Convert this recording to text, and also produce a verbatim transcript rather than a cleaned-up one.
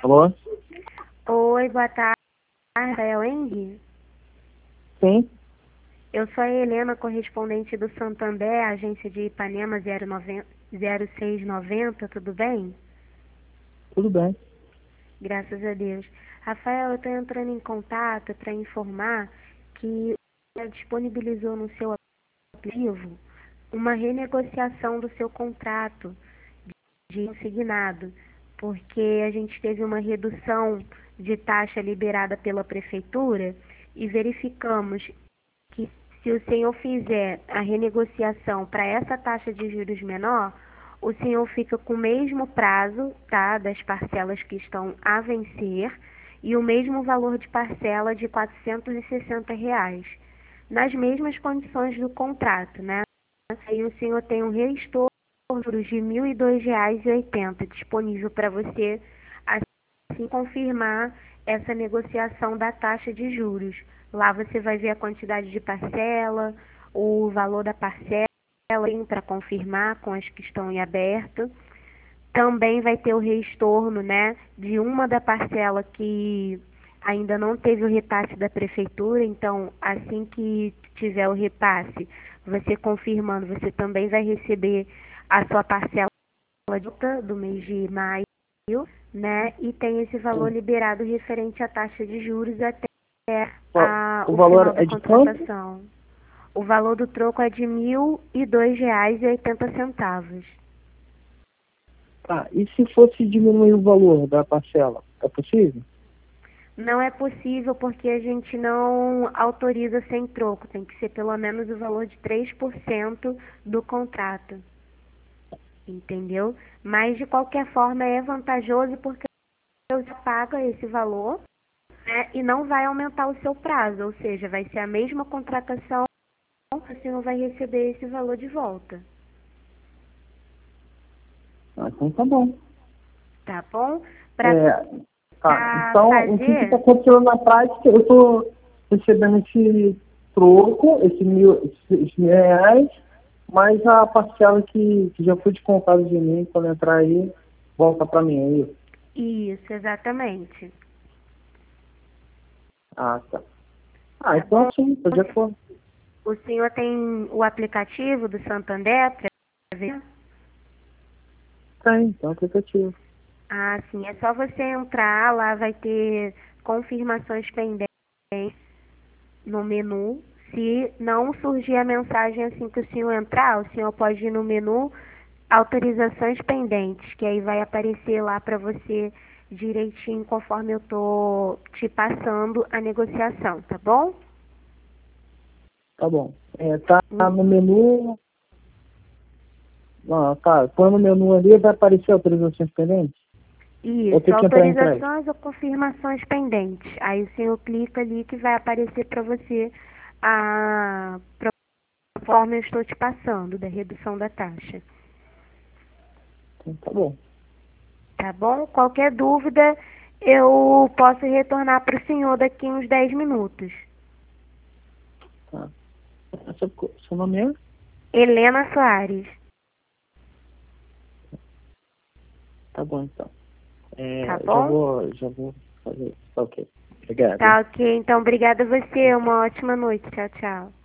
Alô? Oi, boa tarde, Rafael Henry. Sim, Eu sou a Helena, correspondente do Santander, agência de Ipanema zero nove zero seis noventa, tudo bem? tudo bem. Graças a Deus. Rafael, eu estou entrando em contato para informar que você disponibilizou no seu aplicativo uma renegociação do seu contrato de consignado, porque a gente teve uma redução de taxa liberada pela prefeitura e verificamos que se o senhor fizer a renegociação para essa taxa de juros menor, o senhor fica com o mesmo prazo, tá, das parcelas que estão a vencer e o mesmo valor de parcela de quatrocentos e sessenta reais, nas mesmas condições do contrato, né? Aí o senhor tem um reestorno de mil e dois reais e oitenta disponível para você assim confirmar essa negociação da taxa de juros. Lá você vai ver a quantidade de parcela, o valor da parcela para confirmar com as que estão em aberto. Também vai ter o reestorno, né, de uma da parcela que ainda não teve o repasse da prefeitura. Então, assim que tiver o repasse, você confirmando, você também vai receber a sua parcela do mês de maio, né? E tem esse valor Sim. liberado referente à taxa de juros até Qual- a, O o valor final da é de quanto? contratação. O valor do troco é de mil e dois reais e oitenta centavos. Tá, e se fosse diminuir o valor da parcela? É possível? Não é possível porque a gente não autoriza sem troco. Tem que ser pelo menos o valor de três por cento do contrato. Entendeu? Mas de qualquer forma é vantajoso porque você paga esse valor, né, e não vai aumentar o seu prazo. Ou seja, vai ser a mesma contratação, você não vai receber esse valor de volta. Ah, então tá bom. Tá bom? Para É, tá, então o que que tá fazer, acontecendo na prática? Eu tô recebendo esse troco, esse mil, esses mil reais, mas a parcela que, que já foi descontada de mim, quando entrar aí, volta pra mim, é isso? isso, exatamente. Ah, tá. Ah, Tá então bom? sim, tô de acordo. O senhor tem o aplicativo do Santander para ver? Tem, então aplicativo. Ah, sim. É só você entrar, lá vai ter confirmações pendentes no menu. Se não surgir a mensagem assim que o senhor entrar, o senhor pode ir no menu autorizações pendentes, que aí vai aparecer lá para você direitinho conforme eu tô te passando a negociação, tá bom? Tá bom. É, tá Hum, no menu. Ah, tá. Põe no menu ali, vai aparecer autorizações pendentes? Ou Isso, tem que entrar em crédito? autorizações ou confirmações pendentes. Aí o senhor clica ali que vai aparecer para você a conforme eu estou te passando da redução da taxa. Então, tá bom. Tá bom? Qualquer dúvida, eu posso retornar para o senhor daqui uns dez minutos. Tá. Essa, co- seu nome é? Helena Soares. Tá bom, então. Tá É, já bom? vou, já vou fazer isso. Tá ok. Obrigado, hein? Tá ok. Então, obrigada a você. Uma ótima noite. Tchau, tchau.